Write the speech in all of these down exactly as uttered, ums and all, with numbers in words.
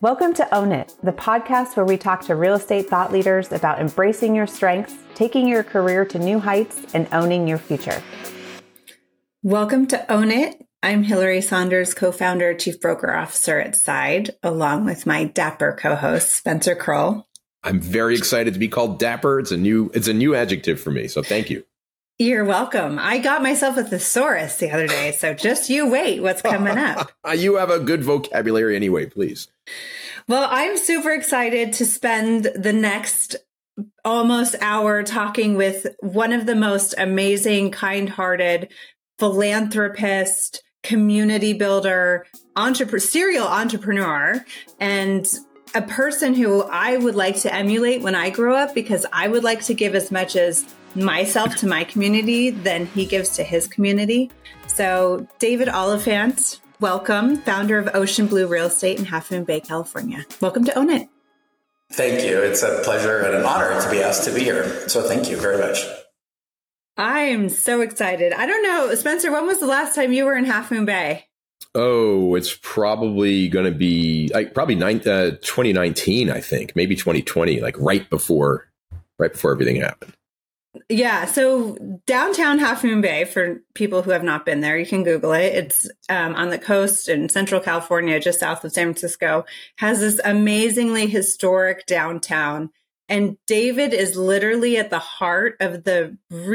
Welcome to Own It, the podcast where we talk to real estate thought leaders about embracing your strengths, taking your career to new heights, and owning your future. Welcome to Own It. I'm Hillary Saunders, co-founder, chief broker officer at Side, along with my dapper co-host, Spencer Kroll. I'm very excited to be called dapper. It's a new, it's a new adjective for me. So thank you. You're welcome. I got myself a thesaurus the other day, so just you wait what's coming up. You have a good vocabulary anyway, please. Well, I'm super excited to spend the next almost hour talking with one of the most amazing, kind-hearted philanthropist, community builder, entrepreneur, serial entrepreneur, and a person who I would like to emulate when I grow up, because I would like to give as much as myself to my community than he gives to his community. So David Oliphant, welcome, founder of Ocean Blue Real Estate in Half Moon Bay, California. Welcome to Own It. Thank you. It's a pleasure and an honor to be asked to be here. So thank you very much. I'm so excited. I don't know, Spencer, when was the last time you were in Half Moon Bay? Oh, it's probably going to be like probably nine, uh, twenty nineteen, I think, maybe twenty twenty, like right before, right before everything happened. Yeah. So downtown Half Moon Bay, for people who have not been there, you can Google it. It's um, on the coast in Central California, just south of San Francisco, has this amazingly historic downtown. And David is literally at the heart of the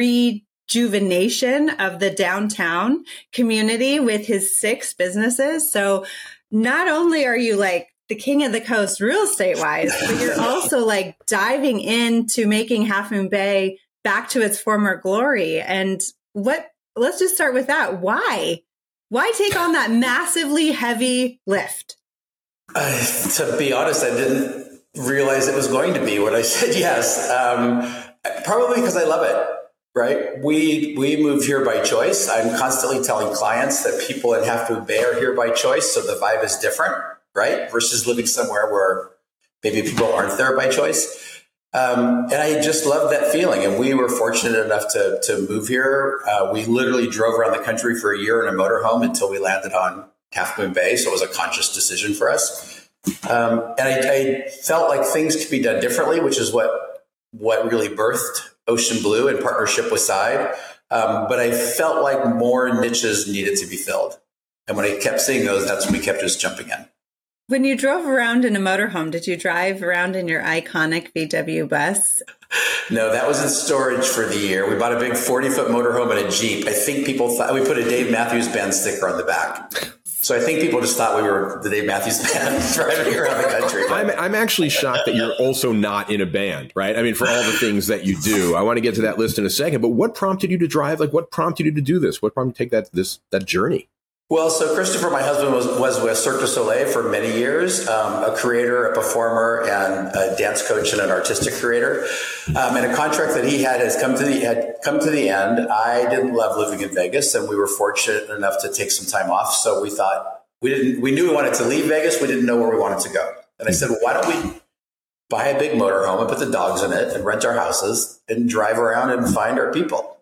rejuvenation of the downtown community with his six businesses. So not only are you like the king of the coast real estate wise, but you're also like diving into making Half Moon Bay back to its former glory. And what, let's just start with that. Why? Why take on that massively heavy lift? Uh, to be honest, I didn't realize it was going to be what I said yes. Um, probably because I love it, right? We we moved here by choice. I'm constantly telling clients that people in Half Moon Bay are here by choice, so the vibe is different, right? Versus living somewhere where maybe people aren't there by choice. Um, and I just loved that feeling. And we were fortunate enough to, to move here. Uh, we literally drove around the country for a year in a motorhome until we landed on Half Moon Bay. So it was a conscious decision for us. Um, and I, I felt like things could be done differently, which is what, what really birthed Ocean Blue in partnership with Side. Um, but I felt like more niches needed to be filled. And when I kept seeing those, that's when we kept just jumping in. When you drove around in a motorhome, did you drive around in your iconic V W bus? No, that was in storage for the year. We bought a big forty-foot motorhome and a Jeep. I think people thought we put a Dave Matthews Band sticker on the back. So I think people just thought we were the Dave Matthews Band driving around the country. I'm, I'm actually shocked that you're also not in a band, right? I mean, for all the things that you do. I want to get to that list in a second. But what prompted you to drive? Like, what prompted you to do this? What prompted you to take that this that journey? Well, so Christopher, my husband, was, was with Cirque du Soleil for many years, um, a creator, a performer, and a dance coach and an artistic creator. Um, and a contract that he had has come to the had come to the end. I didn't love living in Vegas, and we were fortunate enough to take some time off. So we thought we didn't. We knew we wanted to leave Vegas. We didn't know where we wanted to go. And I said, well, why don't we buy a big motorhome and put the dogs in it and rent our houses and drive around and find our people?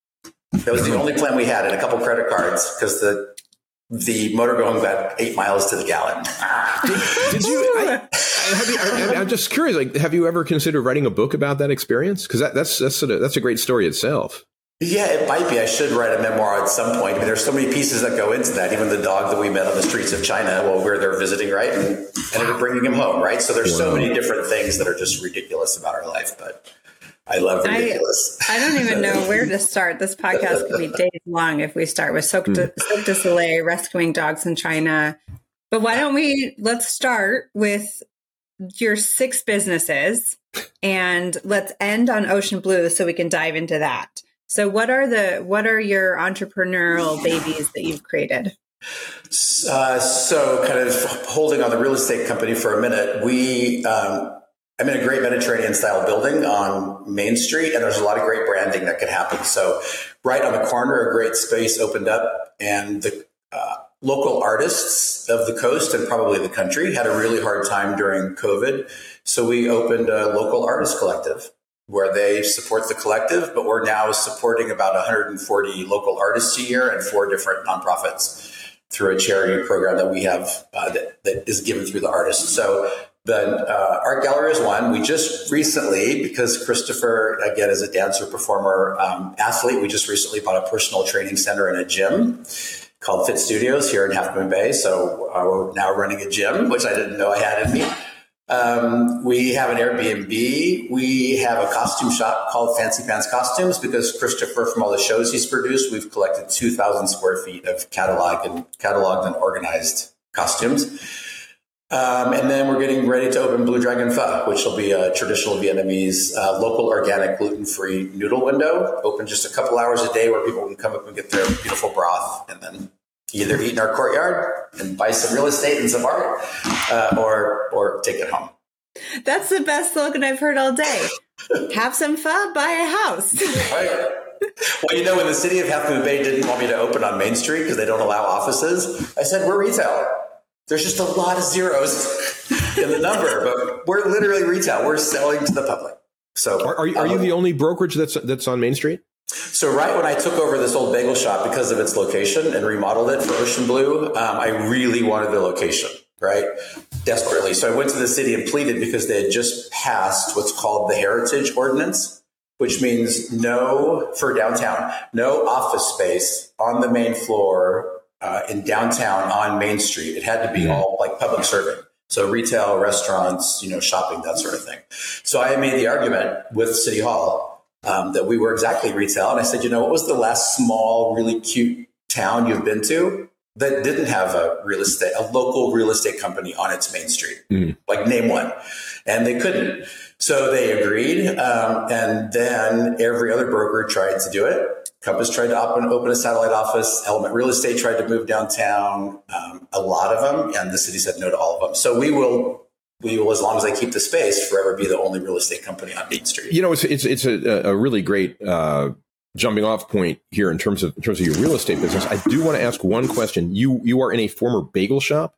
That was the only plan we had, and a couple credit cards, because the The motor going got eight miles to the gallon. Did, did you? I, have you I, I'm just curious. Like, have you ever considered writing a book about that experience? Because that, that's that's sort of, that's a great story itself. Yeah, it might be. I should write a memoir at some point. I mean, there's so many pieces that go into that. Even the dog that we met on the streets of China while we were there visiting, right, and ended up bringing him home, right. So there's wow. so many different things that are just ridiculous about our life, but. I love ridiculous. I, I don't even know where to start. This podcast could be days long if we start with Cirque du, Cirque du Soleil rescuing dogs in China. But why don't we, let's start with your six businesses and let's end on Ocean Blue so we can dive into that. So what are the, what are your entrepreneurial babies that you've created? Uh, so kind of holding on the real estate company for a minute, we, um, I'm in a great Mediterranean style building on Main Street, and there's a lot of great branding that could happen. So right on the corner, a great space opened up, and the uh, local artists of the coast and probably the country had a really hard time during COVID. So we opened a local artist collective where they support the collective, but we're now supporting about one hundred forty local artists a year and four different nonprofits. through a charity program that we have uh, that, that is given through the artists. So the uh, art gallery is one. We just recently, because Christopher, again, is a dancer, performer, um, athlete, we just recently bought a personal training center and a gym called Fit Studios here in Half Moon Bay. So uh, we're now running a gym, which I didn't know I had in me. Um, we have an Airbnb. We have a costume shop called Fancy Pants Costumes because Christopher, from all the shows he's produced, we've collected two thousand square feet of catalog and cataloged and organized costumes. Um, and then we're getting ready to open Blue Dragon Pho, which will be a traditional Vietnamese, uh, local, organic, gluten-free noodle window, open just a couple hours a day where people can come up and get their beautiful broth and then either eat in our courtyard and buy some real estate and some art, uh, or or take it home. That's the best slogan I've heard all day. Have some pho, buy a house. Right. Well, you know, when the city of Half Moon Bay didn't want me to open on Main Street because they don't allow offices, I said, we're retail. There's just a lot of zeros in the number, but we're literally retail. We're selling to the public. So are, are, you, are you the only brokerage that's that's on Main Street? So right when I took over this old bagel shop because of its location and remodeled it for Ocean Blue, um, I really wanted the location, right? Desperately. So I went to the city and pleaded because they had just passed what's called the Heritage Ordinance, which means no, for downtown, no office space on the main floor uh, in downtown on Main Street. It had to be all like public serving. So retail, restaurants, you know, shopping, that sort of thing. So I made the argument with City Hall Um, that we were exactly retail. And I said, you know, what was the last small, really cute town you've been to that didn't have a real estate, a local real estate company on its main street? Mm. Like, name one. And they couldn't. So they agreed. Um, and then every other broker tried to do it. Compass tried to open, open a satellite office. Element Real Estate tried to move downtown. Um, a lot of them. And the city said no to all of them. So we will We will, as long as I keep the space, forever be the only real estate company on Main Street. You know, it's it's it's a, a really great uh, jumping off point here in terms of in terms of your real estate business. I do want to ask one question. You you are in a former bagel shop?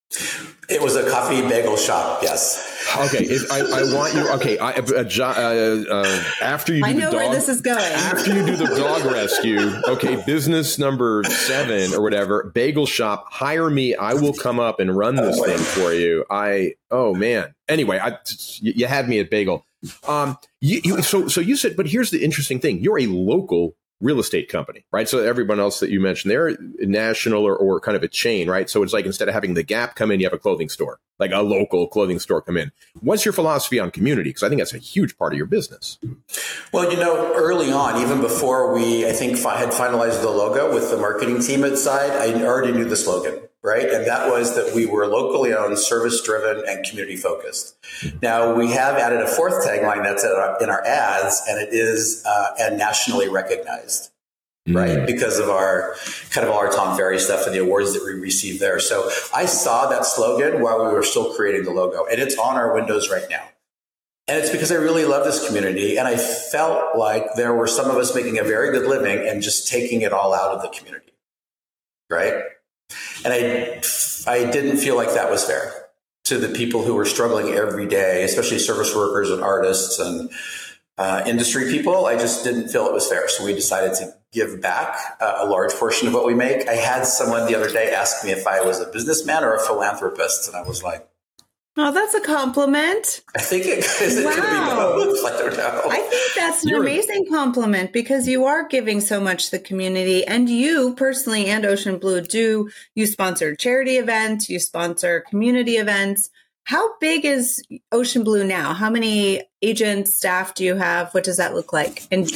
It was a coffee bagel shop. Yes. Okay. If I, I want you. Okay. I, uh, uh, uh, after you, do I know the dog, where this is going. After you do the dog rescue, okay, business number seven or whatever, bagel shop. Hire me. I will come up and run this thing for you. I. Oh man. Anyway, I, you had me at bagel. Um. You, you, so so you said, but here's the interesting thing. You're a local real estate company, right? So everyone else that you mentioned, they're national or, or kind of a chain, right? So it's like instead of having the Gap come in, you have a clothing store, like a local clothing store come in. What's your philosophy on community? Because I think that's a huge part of your business. Well, you know, early on, even before we, I think, fi- had finalized the logo with the marketing team at Side, I already knew the slogan, right? And that was that we were locally owned, service-driven, and community-focused. Now, we have added a fourth tagline that's in our ads, and it is uh, and nationally recognized, right? Mm. Because of our kind of all our Tom Ferry stuff and the awards that we received there. So I saw that slogan while we were still creating the logo, and it's on our windows right now. And it's because I really love this community, and I felt like there were some of us making a very good living and just taking it all out of the community, right? And I, I didn't feel like that was fair to the people who were struggling every day, especially service workers and artists and uh, industry people. I just didn't feel it was fair. So we decided to give back uh, a large portion of what we make. I had someone the other day ask me if I was a businessman or a philanthropist. And I was like, oh, that's a compliment. I think it, is it wow. could be both. I don't know. I think that's an You're amazing compliment because you are giving so much to the community, and you personally and Ocean Blue do, you sponsor charity events, you sponsor community events. How big is Ocean Blue now? How many agents, staff do you have? What does that look like? And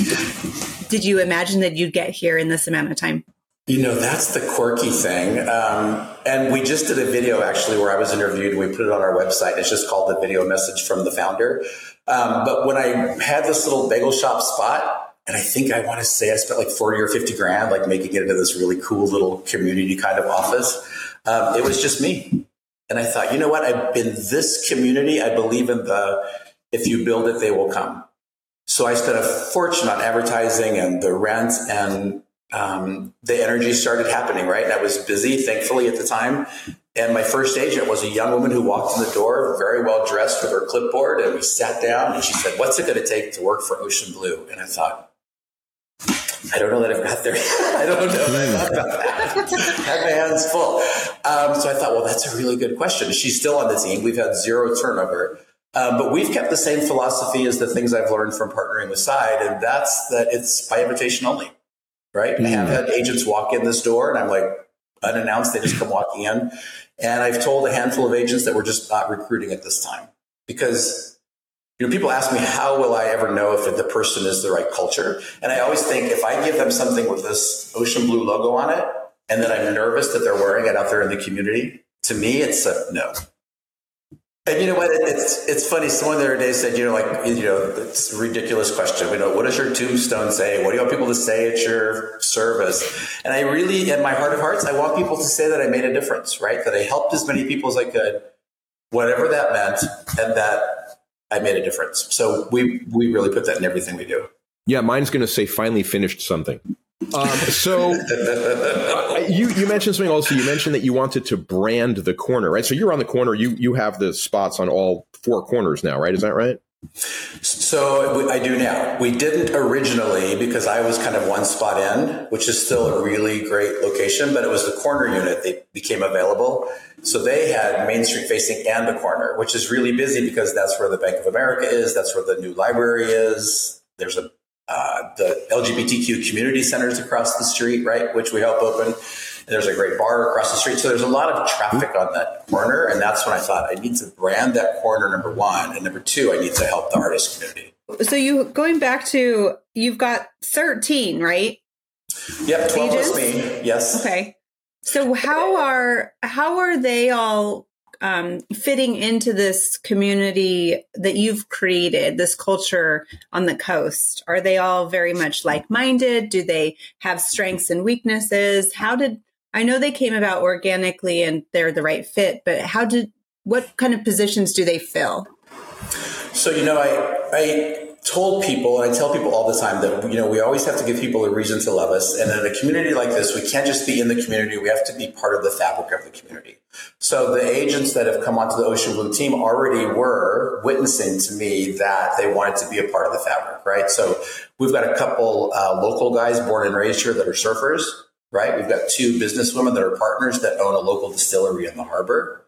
did you imagine that you'd get here in this amount of time? You know, that's the quirky thing. Um, and we just did a video, actually, where I was interviewed. We put it on our website. It's just called The Video Message from the Founder. Um, but when I had this little bagel shop spot, and I think I want to say I spent like forty or fifty grand, like making it into this really cool little community kind of office, um, it was just me. And I thought, you know what? I, in this community, I believe in the, if you build it, they will come. So I spent a fortune on advertising and the rent, and Um, the energy started happening, right? And I was busy, thankfully, at the time. And my first agent was a young woman who walked in the door, very well dressed with her clipboard. And we sat down and she said, what's it going to take to work for Ocean Blue? And I thought, I don't know that I've got there. I don't know that I've got that. Had my hands full. Um, so I thought, well, that's a really good question. She's still on the team. We've had zero turnover. Um, but we've kept the same philosophy as the things I've learned from partnering with Side, and that's that it's by invitation only, right? Mm. I have had agents walk in this door, and I'm like, unannounced, they just come walking in. And I've told a handful of agents that we're just not recruiting at this time because, you know, people ask me, how will I ever know if the person is the right culture? And I always think if I give them something with this Ocean Blue logo on it, and then I'm nervous that they're wearing it out there in the community, to me, it's a no. And you know what? It's it's funny. Someone the other day said, you know, like, you know, it's a ridiculous question. You know, what does your tombstone say? What do you want people to say at your service? And I really, in my heart of hearts, I want people to say that I made a difference, right? That I helped as many people as I could, whatever that meant, and that I made a difference. So we we really put that in everything we do. Yeah, mine's going to say finally finished something. Um, so uh, you, you mentioned something also. You mentioned that you wanted to brand the corner, right? So you're on the corner. You you have the spots on all four corners now, right? Is that right? So I do now. We didn't originally because I was kind of one spot in, which is still a really great location, but it was the corner unit that became available. So they had Main Street facing and the corner, which is really busy because that's where the Bank of America is. That's where the new library is. There's a Uh, the L G B T Q community centers across the street, right, which we help open. And there's a great bar across the street. So there's a lot of traffic on that corner. And that's when I thought I need to brand that corner, number one. And number two, I need to help the artist community. So you going back to, you've got thirteen, right? Yep, twelve plus me. Yes. Okay. So how are how are they all Um, fitting into this community that you've created, this culture on the coast? Are they all very much like-minded? Do they have strengths and weaknesses? How did, I know they came about organically and they're the right fit, but how did, what kind of positions do they fill? So, you know, I, I told people, and I tell people all the time that, you know, we always have to give people a reason to love us. And in a community like this, we can't just be in the community. We have to be part of the fabric of the community. So the agents that have come onto the Ocean Blue team already were witnessing to me that they wanted to be a part of the fabric, right? So we've got a couple uh, local guys born and raised here that are surfers, right? We've got two businesswomen that are partners that own a local distillery in the harbor.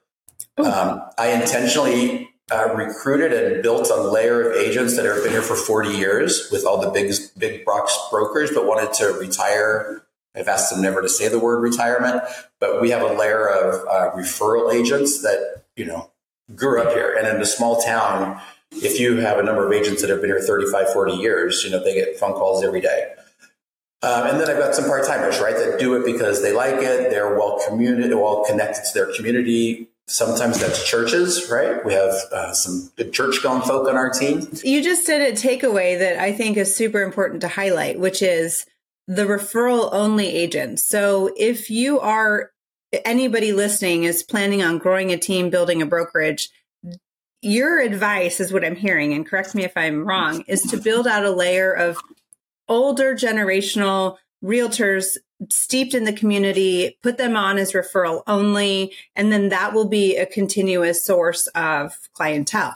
Um, I intentionally uh, recruited and built a layer of agents that have been here for forty years with all the big, big box brokers, but wanted to retire. I've asked them never to say the word retirement, but we have a layer of uh, referral agents that, you know, grew up here. And in a small town, if you have a number of agents that have been here thirty-five, forty years, you know, they get phone calls every day. Um, and then I've got some part-timers, right, that do it because they like it. They're well community, well connected to their community. Sometimes that's churches, right? We have uh, some good church-going folk on our team. You just did a takeaway that I think is super important to highlight, which is the referral only agents. So if you are, anybody listening is planning on growing a team, building a brokerage, your advice is what I'm hearing, and correct me if I'm wrong, is to build out a layer of older generational realtors steeped in the community, put them on as referral only, and then that will be a continuous source of clientele.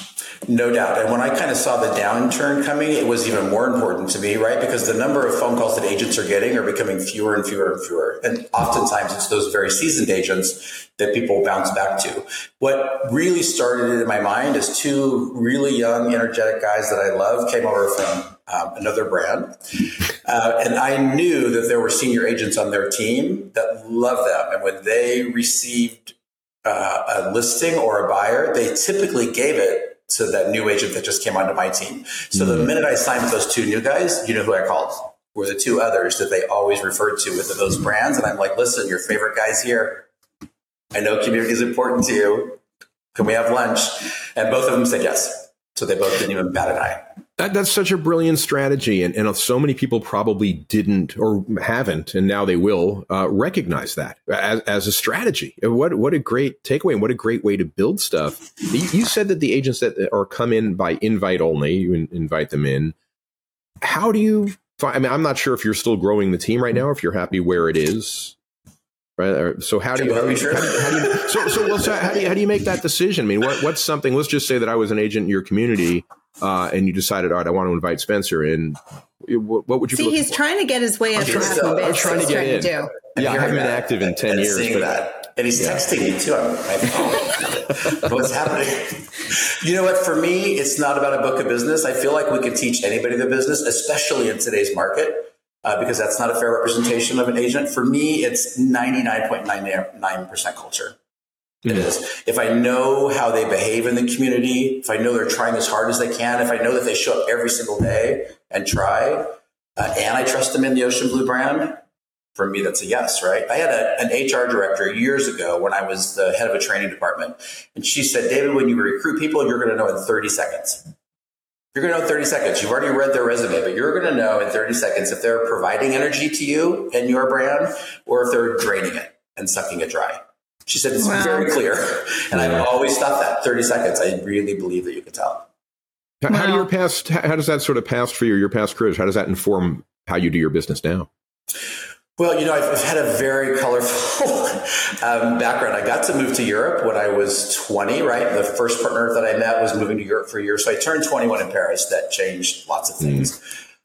No doubt. And when I kind of saw the downturn coming, it was even more important to me, right? Because the number of phone calls that agents are getting are becoming fewer and fewer and fewer. And oftentimes it's those very seasoned agents that people bounce back to. What really started it in my mind is two really young, energetic guys that I love came over from um, another brand. Uh, and I knew that there were senior agents on their team that loved them. And when they received Uh, a listing or a buyer, they typically gave it to that new agent that just came onto my team. So mm-hmm. the minute I signed with those two new guys, you know who I called were the two others that they always referred to with those brands. And I'm like, listen, your favorite guy's here. I know community is important to you. Can we have lunch? And both of them said yes. So they both didn't even bat an eye. That, that's such a brilliant strategy. And, and so many people probably didn't or haven't, and now they will uh, recognize that as, as a strategy. What what a great takeaway and what a great way to build stuff. You, you said that the agents that are come in by invite only, you in, invite them in. How do you find, I mean, I'm not sure if you're still growing the team right now, if you're happy where it is. Right. So how do you, how do you, how do you, how do you so, so, well, so how do you, how do you make that decision? I mean, what, what's something, let's just say that I was an agent in your community uh, and you decided, all right, I want to invite Spencer in. What, what would you see? be He's for? trying to get his way up to so half I'm trying to get in. to do. Yeah, I haven't been that, active in ten and years. Seeing But, that. And he's yeah. texting me too on my phone. What's happening? You know what? For me, it's not about a book of business. I feel like we could teach anybody the business, especially in today's market, uh, because that's not a fair representation of an agent. For me, it's ninety-nine point nine nine percent culture. It mm-hmm. is. If I know how they behave in the community, if I know they're trying as hard as they can, if I know that they show up every single day and try, uh, and I trust them in the Ocean Blue brand, for me, that's a yes, right? I had a, an H R director years ago when I was the head of a training department. And she said, David, when you recruit people, you're going to know in thirty seconds. You're going to know in thirty seconds. You've already read their resume, but you're going to know in thirty seconds if they're providing energy to you and your brand or if they're draining it and sucking it dry. She said, it's wow. very clear. And yeah. I've always thought that thirty seconds. I really believe that you can tell. How, wow. how do your past, how does that sort of past for you, your past careers, how does that inform how you do your business now? Well, you know, I've had a very colorful um, background. I got to move to Europe when I was twenty, right? The first partner that I met was moving to Europe for a year. So I turned twenty-one in Paris. That changed lots of things.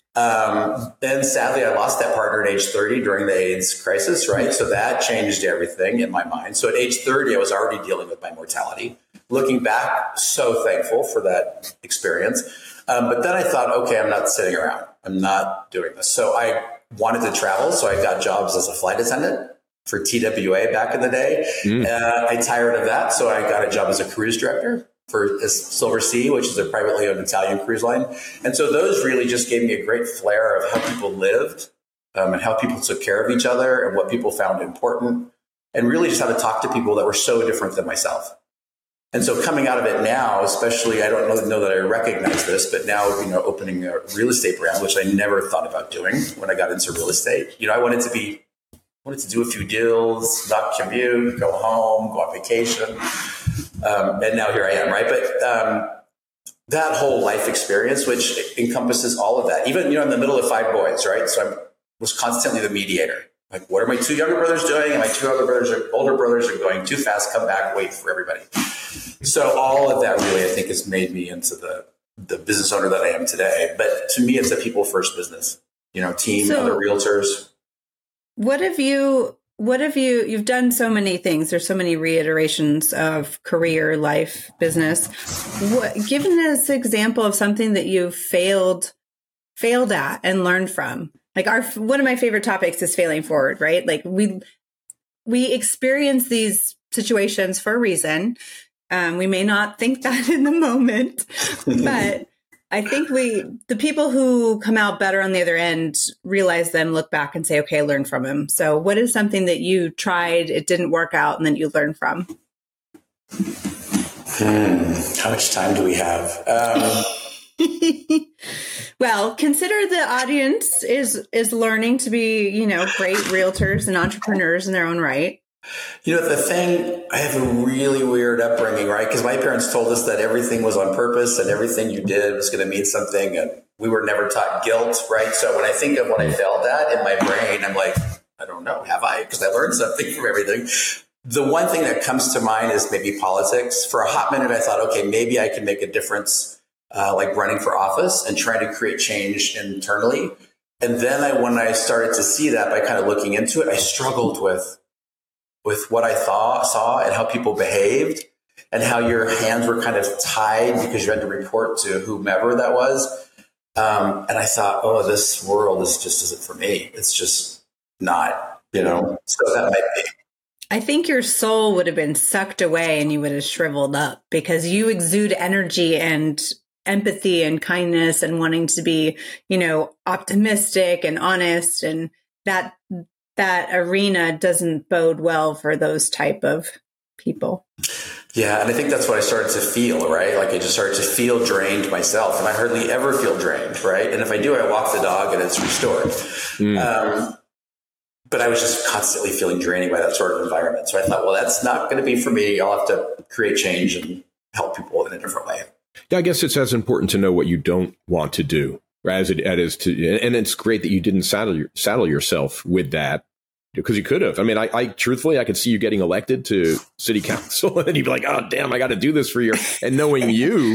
Mm. Um, then sadly, I lost that partner at age thirty during the AIDS crisis, right? So that changed everything in my mind. So at age thirty, I was already dealing with my mortality. Looking back, so thankful for that experience. Um, but then I thought, okay, I'm not sitting around. I'm not doing this. So I wanted to travel, so I got jobs as a flight attendant for T W A back in the day. Mm. Uh, I tired of that, so I got a job as a cruise director for Silver Sea, which is a privately owned Italian cruise line. And so those really just gave me a great flair of how people lived um, and how people took care of each other and what people found important, and really just how to talk to people that were so different than myself. And so coming out of it now, especially, I don't know, know that I recognize this, but now, you know, opening a real estate brand, which I never thought about doing when I got into real estate. You know, I wanted to be, wanted to do a few deals, not commute, go home, go on vacation. Um, and now here I am, right? But um, that whole life experience, which encompasses all of that, even, you know, in the middle of five boys, right? So I was constantly the mediator. Like, what are my two younger brothers doing? And my two other brothers, are, older brothers are going too fast, come back, wait for everybody. So all of that really, I think, has made me into the, the business owner that I am today. But to me, it's a people first business, you know, team, so other realtors. What have you, what have you, you've done so many things. There's so many reiterations of career, life, business. What, given us an example of something that you've failed, failed at and learned from. Like our, one of my favorite topics is failing forward, right? Like we, we experience these situations for a reason. Um, we may not think that in the moment, but I think we, the people who come out better on the other end, realize then, look back and say, okay, learn from him. So what is something that you tried, it didn't work out, and then you learned from? Hmm. How much time do we have? Um... Well, consider the audience is is learning to be, you know, great realtors and entrepreneurs in their own right. You know, the thing, I have a really weird upbringing, right? Because my parents told us that everything was on purpose and everything you did was going to mean something. And we were never taught guilt, right? So when I think of what I failed at in my brain, I'm like, I don't know, have I? Because I learned something from everything. The one thing that comes to mind is maybe politics. For a hot minute, I thought, okay, maybe I can make a difference. Uh, like running for office and trying to create change internally. And then I, when I started to see that by kind of looking into it, I struggled with, with what I thought, saw and how people behaved and how your hands were kind of tied because you had to report to whomever that was. Um, and I thought, oh, this world is just isn't for me. It's just not, you know, so that might be. I think your soul would have been sucked away and you would have shriveled up because you exude energy and empathy and kindness and wanting to be, you know, optimistic and honest. And that, that arena doesn't bode well for those type of people. Yeah. And I think that's what I started to feel, right? Like I just started to feel drained myself and I hardly ever feel drained. Right. And if I do, I walk the dog and it's restored. Mm. Um, but I was just constantly feeling draining by that sort of environment. So I thought, well, that's not going to be for me. I'll have to create change and help people in a different way. Yeah, I guess it's as important to know what you don't want to do as it is to, and it's great that you didn't saddle your, saddle yourself with that because you could have. I mean, I, I truthfully, I could see you getting elected to city council and you'd be like, oh, damn, I got to do this for you. And knowing you,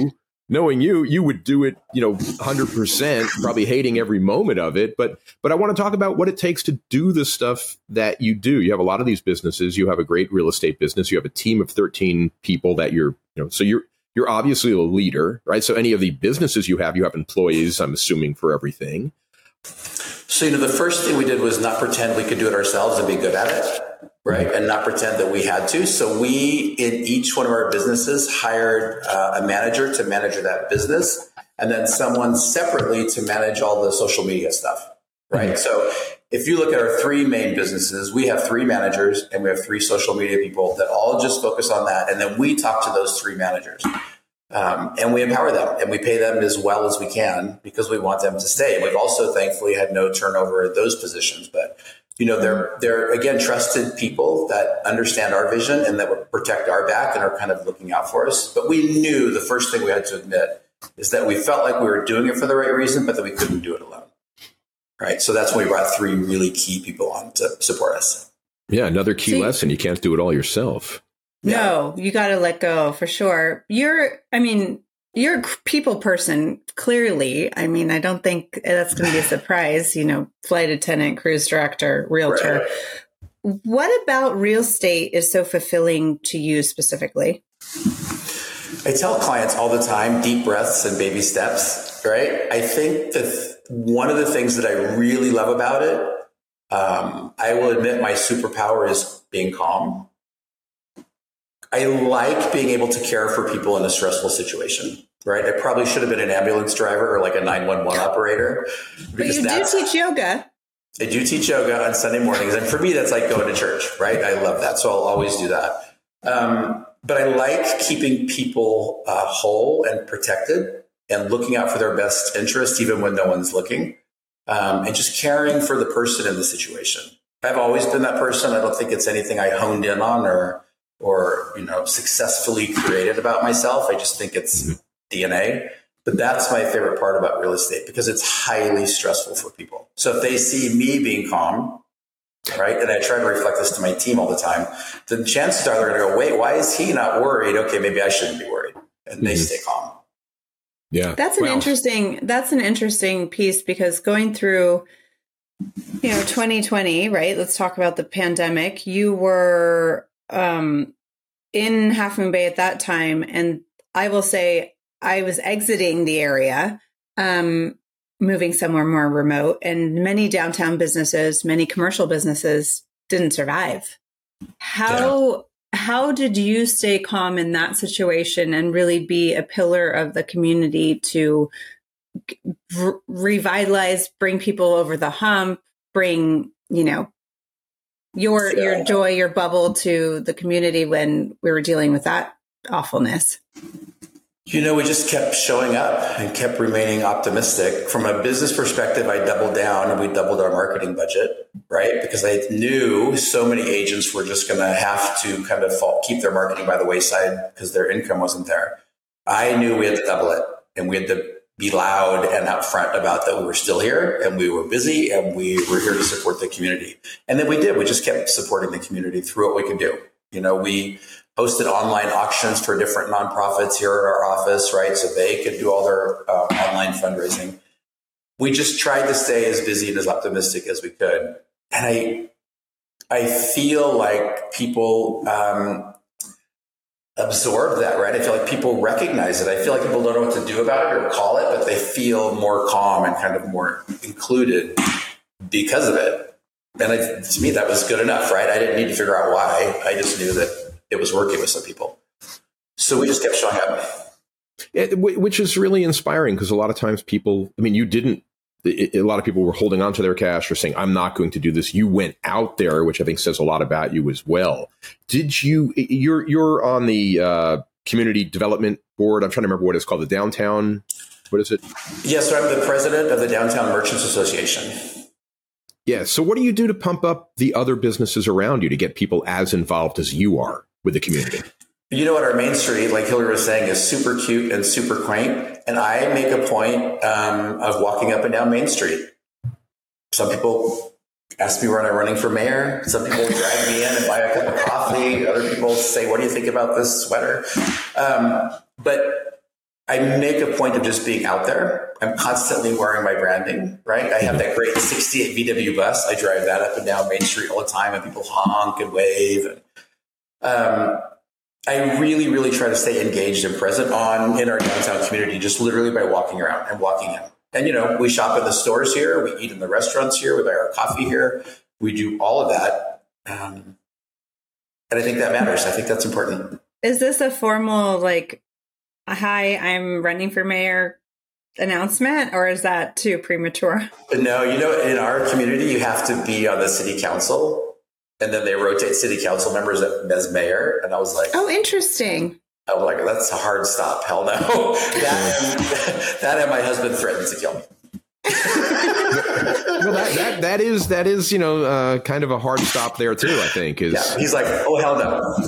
knowing you, you would do it, you know, one hundred percent, probably hating every moment of it. But but I want to talk about what it takes to do the stuff that you do. You have a lot of these businesses. You have a great real estate business. You have a team of thirteen people that you're, you know, so you're you're obviously a leader, right? So any of the businesses you have, you have employees, I'm assuming, for everything. So, you know, the first thing we did was not pretend we could do it ourselves and be good at it, right? And not pretend that we had to. So we, in each one of our businesses, hired uh, a manager to manage that business, and then someone separately to manage all the social media stuff, right? Mm-hmm. So if you look at our three main businesses, we have three managers and we have three social media people that all just focus on that. And then we talk to those three managers. Um, and we empower them and we pay them as well as we can because we want them to stay. We've also thankfully had no turnover at those positions, but you know, they're, they're again, trusted people that understand our vision and that will protect our back and are kind of looking out for us. But we knew the first thing we had to admit is that we felt like we were doing it for the right reason, but that we couldn't do it alone. Right. So that's when we brought three really key people on to support us. Yeah. Another key See, lesson. You can't do it all yourself. No, you got to let go for sure. You're, I mean, you're a people person, clearly. I mean, I don't think that's going to be a surprise, you know, flight attendant, cruise director, realtor. Right. What about real estate is so fulfilling to you specifically? I tell clients all the time, deep breaths and baby steps, right? I think that one of the things that I really love about it, um, I will admit my superpower is being calm. I like being able to care for people in a stressful situation, right? I probably should have been an ambulance driver or like a nine one one operator. But you do teach yoga. I do teach yoga on Sunday mornings. And for me, that's like going to church, right? I love that. So I'll always do that. Um, but I like keeping people uh, whole and protected and looking out for their best interest, even when no one's looking, um, and just caring for the person in the situation. I've always been that person. I don't think it's anything I honed in on or or, you know, successfully created about myself. I just think it's D N A. But that's my favorite part about real estate because it's highly stressful for people. So if they see me being calm, right, and I try to reflect this to my team all the time, the chances are they're going to go, wait, why is he not worried? Okay, maybe I shouldn't be worried. And they mm-hmm. stay calm. Yeah. That's an wow. interesting, that's an interesting piece because going through, you know, twenty twenty, right? Let's talk about the pandemic. You were um, in Half Moon Bay at that time. And I will say I was exiting the area, um, moving somewhere more remote, and many downtown businesses, many commercial businesses didn't survive. How, yeah. how did you stay calm in that situation and really be a pillar of the community to re- revitalize, bring people over the hump, bring, you know, your so, your joy, your bubble to the community when we were dealing with that awfulness? You know, we just kept showing up and kept remaining optimistic. From a business perspective, I doubled down and we doubled our marketing budget, right? Because I knew so many agents were just going to have to kind of fall, keep their marketing by the wayside because their income wasn't there. I knew we had to double it and we had to be loud and upfront about that we were still here and we were busy and we were here to support the community. And then we did. We just kept supporting the community through what we could do. You know, we hosted online auctions for different nonprofits here at our office, right? So they could do all their uh, online fundraising. We just tried to stay as busy and as optimistic as we could. And I, I feel like people, um, absorb that, right? I feel like people recognize it. I feel like people don't know what to do about it or call it, but they feel more calm and kind of more included because of it. And I, to me, that was good enough, right? I didn't need to figure out why. I just knew that it was working with some people. So we just kept showing up. It, which is really inspiring because a lot of times people, I mean, you didn't, a lot of people were holding on to their cash or saying, I'm not going to do this. You went out there, which I think says a lot about you as well. Did you, you're, you're on the uh, community development board. I'm trying to remember what it's called. The downtown, what is it? Yes, so I'm the president of the Downtown Merchants Association. Yeah. So what do you do to pump up the other businesses around you to get people as involved as you are with the community? You know what, our main street, like Hillary was saying, is super cute and super quaint. And I make a point um, of walking up and down Main Street. Some people ask me when I'm running for mayor. Some people drag me in and buy a cup of coffee. Other people say, what do you think about this sweater? Um, but I make a point of just being out there. I'm constantly wearing my branding, right? I have that great sixty-eight V W bus. I drive that up and down Main Street all the time, and people honk and wave. And, um, I really, really try to stay engaged and present on in our downtown community, just literally by walking around and walking in. And, you know, we shop in the stores here. We eat in the restaurants here. We buy our coffee here. We do all of that. Um, and I think that matters. I think that's important. Is this a formal, like, hi, I'm running for mayor announcement, or is that too premature? No, you know, in our community, you have to be on the city council, and then they rotate city council members as mayor. And I was like, oh, interesting. I was like, that's a hard stop. Hell no. that, that and my husband threatened to kill me. Well, that, that that is that is you know uh, kind of a hard stop there too. I think is yeah, he's like, oh hell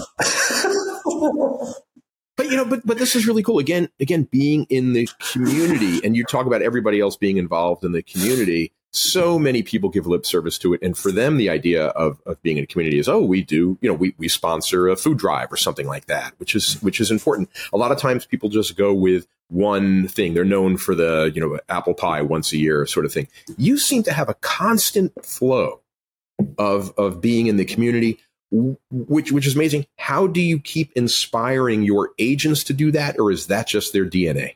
no. But, you know, but but this is really cool. Again, again, being in the community, and you talk about everybody else being involved in the community. So many people give lip service to it. And for them, the idea of, of being in a community is, oh, we do, you know, we, we sponsor a food drive or something like that, which is which is important. A lot of times people just go with one thing. They're known for the, you know, apple pie once a year sort of thing. You seem to have a constant flow of of being in the community, which which is amazing. How do you keep inspiring your agents to do that, or is that just their D N A?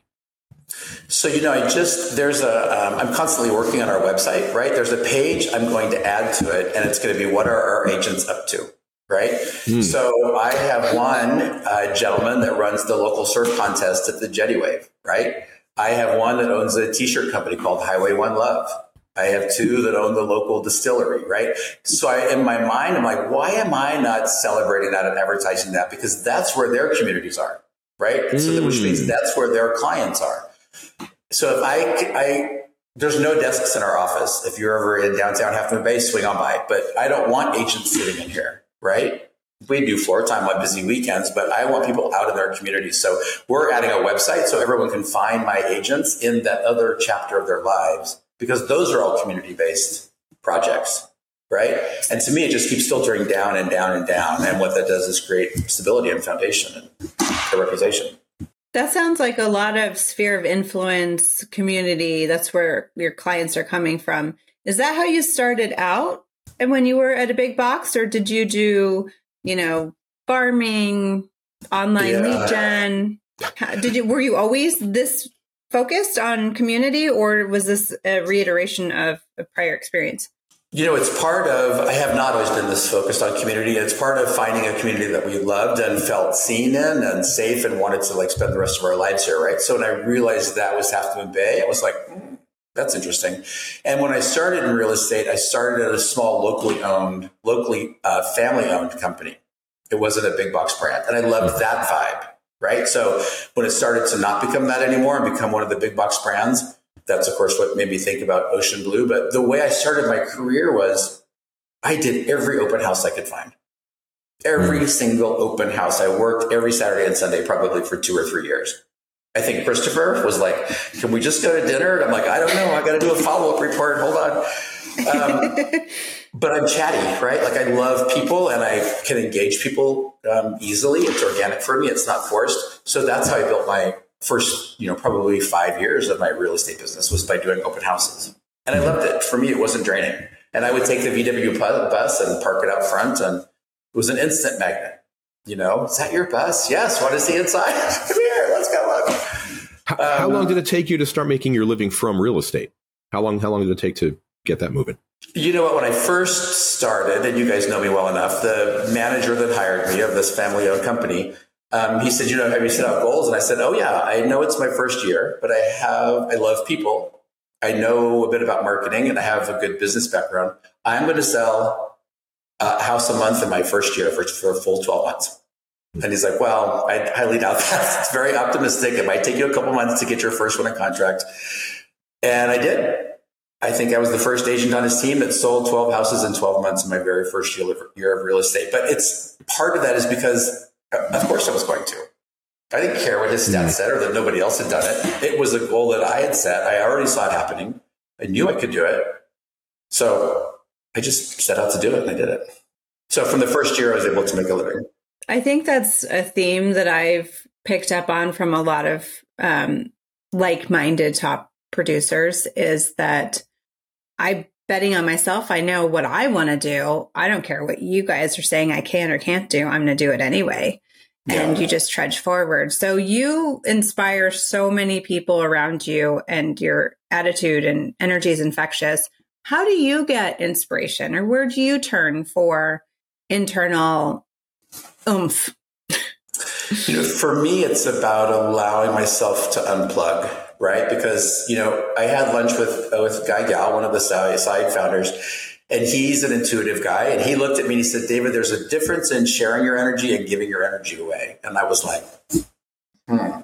So, you know, I just, there's a, um, I'm constantly working on our website, right? There's a page I'm going to add to it, and it's going to be, what are our agents up to, right? Mm. So I have one uh, gentleman that runs the local surf contest at the Jetty Wave, right? I have one that owns a t-shirt company called Highway One Love. I have two that own the local distillery, right? So I, in my mind, I'm like, why am I not celebrating that and advertising that? Because that's where their communities are, right? Mm. So, which means that's where their clients are. So if I, I, there's no desks in our office. If you're ever in downtown Half Moon Bay, swing on by. But I don't want agents sitting in here, right? We do floor time on busy weekends, but I want people out in their communities. So we're adding a website so everyone can find my agents in that other chapter of their lives, because those are all community-based projects, right? And to me, it just keeps filtering down and down and down. And what that does is create stability and foundation and a reputation. That sounds like a lot of sphere of influence community. That's where your clients are coming from. Is that how you started out and when you were at a big box, or did you do, you know, farming, online yeah. lead gen? Did you, were you always this focused on community, or was this a reiteration of a prior experience? You know, it's part of, I have not always been this focused on community. It's part of finding a community that we loved and felt seen in and safe and wanted to like spend the rest of our lives here, right? So when I realized that was Half Moon Bay, I was like, mm, that's interesting. And when I started in real estate, I started at a small locally owned, locally uh, family owned company. It wasn't a big box brand. And I loved that vibe, right? So when it started to not become that anymore and become one of the big box brands, that's, of course, what made me think about Ocean Blue. But the way I started my career was I did every open house I could find. Every single open house. I worked every Saturday and Sunday, probably for two or three years. I think Christopher was like, can we just go to dinner? And I'm like, I don't know. I got to do a follow-up report. Hold on. Um, but I'm chatty, right? Like I love people and I can engage people um, easily. It's organic for me. It's not forced. So that's how I built my first, you know, probably five years of my real estate business was by doing open houses. And I loved it. For me, it wasn't draining. And I would take the V W bus and park it out front. And it was an instant magnet. You know, is that your bus? Yes. Want to see inside? Come here. Let's go look. How, um, how long did it take you to start making your living from real estate? How long, how long did it take to get that moving? You know what? When I first started, and you guys know me well enough, the manager that hired me of this family owned company, Um, he said, you know, have you set out goals? And I said, oh, yeah, I know it's my first year, but I have, I love people. I know a bit about marketing and I have a good business background. I'm going to sell a house a month in my first year for, for a full twelve months. And he's like, well, I highly doubt that. It's very optimistic. It might take you a couple months to get your first one in contract. And I did. I think I was the first agent on his team that sold twelve houses in twelve months in my very first year of real estate. But it's part of that is because of course I was going to. I didn't care what his stats said or that nobody else had done it. It was a goal that I had set. I already saw it happening. I knew I could do it. So I just set out to do it and I did it. So from the first year, I was able to make a living. I think that's a theme that I've picked up on from a lot of um, like-minded top producers is that I'm betting on myself. I know what I want to do. I don't care what you guys are saying I can or can't do. I'm going to do it anyway. Yeah. And you just trudge forward. So you inspire so many people around you, and your attitude and energy is infectious. How do you get inspiration, or where do you turn for internal oomph? You know, for me, it's about allowing myself to unplug, right? Because, you know, I had lunch with, uh, with Guy Gal, one of the side founders, and he's an intuitive guy. And he looked at me and he said, David, there's a difference in sharing your energy and giving your energy away. And I was like, hmm.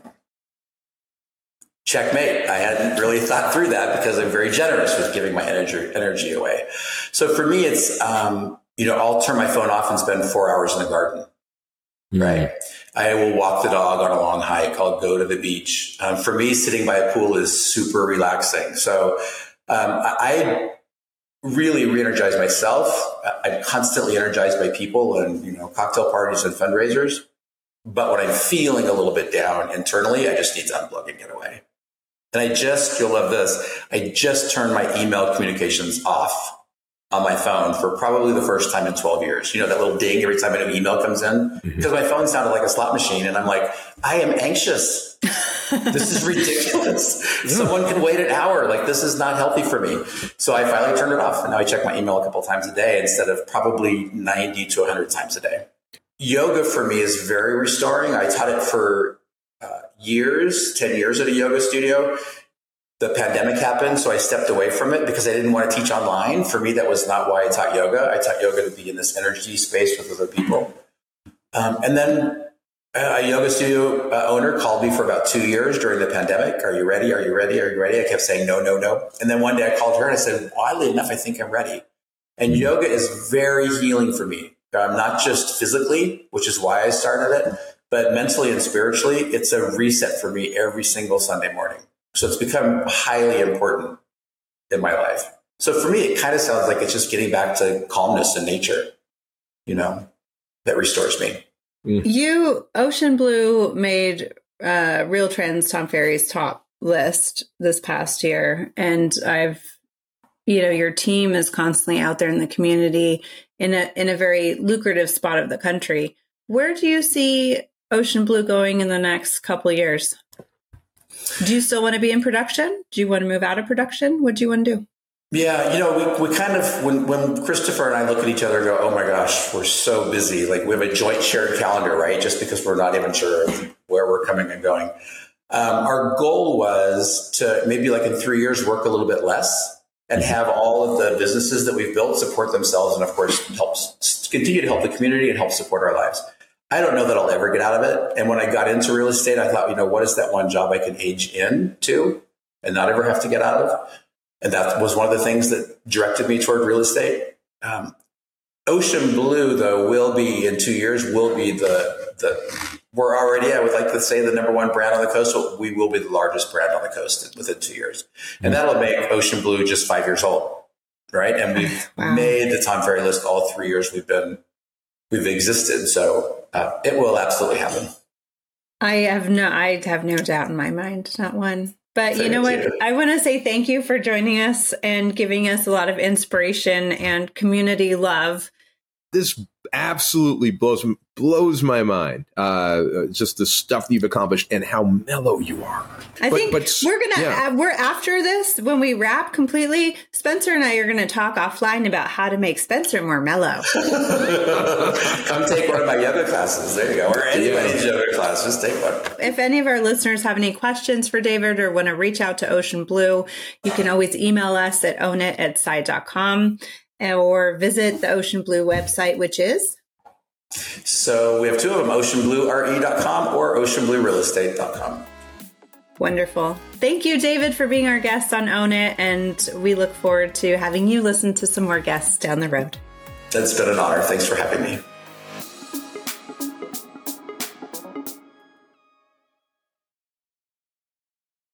Checkmate. I hadn't really thought through that because I'm very generous with giving my energy energy away. So for me, it's, um, you know, I'll turn my phone off and spend four hours in the garden, mm-hmm. right? I will walk the dog on a long hike. I'll go to the beach. Um, for me, sitting by a pool is super relaxing. So um, I really re-energize myself. I'm constantly energized by people and, you know, cocktail parties and fundraisers. But when I'm feeling a little bit down internally, I just need to unplug and get away. And I just, you'll love this, I just turned my email communications off on my phone for probably the first time in twelve years. You know, that little ding every time a new email comes in, mm-hmm. because my phone sounded like a slot machine. And I'm like, I am anxious. This is ridiculous. Yeah. Someone can wait an hour. Like, this is not healthy for me. So I finally turned it off. And now I check my email a couple times a day instead of probably ninety to one hundred times a day. Yoga for me is very restoring. I taught it for Uh, years, ten years at a yoga studio. The pandemic happened, so I stepped away from it because I didn't want to teach online. For me, that was not why I taught yoga. I taught yoga to be in this energy space with other people. Um, and then a yoga studio uh, owner called me for about two years during the pandemic. Are you ready? Are you ready? Are you ready? I kept saying no, no, no. And then one day I called her and I said, oddly enough, I think I'm ready. And yoga is very healing for me. Um, not just physically, which is why I started it, but mentally and spiritually, it's a reset for me every single Sunday morning. So it's become highly important in my life. So for me, it kind of sounds like it's just getting back to calmness in nature, you know, that restores me. Mm. You, Ocean Blue made uh, Real Trends Tom Ferry's top list this past year. And I've, you know, your team is constantly out there in the community in a in a very lucrative spot of the country. Where do you see Ocean Blue going in the next couple of years? Do you still want to be in production? Do you want to move out of production? What do you want to do? Yeah, you know, we, we kind of, when, when Christopher and I look at each other and go, oh my gosh, we're so busy. Like, we have a joint shared calendar, right? Just because we're not even sure where we're coming and going. Um, our goal was to maybe like in three years, work a little bit less and have all of the businesses that we've built support themselves. And of course, helps continue to help the community and help support our lives. I don't know that I'll ever get out of it. And when I got into real estate, I thought, you know, what is that one job I can age into and not ever have to get out of? And that was one of the things that directed me toward real estate. Um, Ocean Blue, though, will be in two years, will be the, the, we're already, I would like to say, the number one brand on the coast. So we will be the largest brand on the coast within two years. And that'll make Ocean Blue just five years old, right? And we've wow. made the Tom Ferry list all three years we've been, we've existed. So uh, it will absolutely happen. I have no, I have no doubt in my mind, not one. But thank you know what? You. I want to say thank you for joining us and giving us a lot of inspiration and community love. This absolutely blows blows my mind. Uh, just the stuff that you've accomplished and how mellow you are. I but, think but, we're gonna yeah. uh, we're after this when we wrap completely. Spencer and I are going to talk offline about how to make Spencer more mellow. Come take one of my yoga classes. There you go. Or anybody's yeah. yoga class, just take one. If any of our listeners have any questions for David or want to reach out to Ocean Blue, you can always email us at own it at sci dot com. Or visit the Ocean Blue website, which is? So we have two of them, ocean blue r e dot com or ocean blue real estate dot com. Wonderful. Thank you, David, for being our guest on Own It. And we look forward to having you listen to some more guests down the road. It's been an honor. Thanks for having me.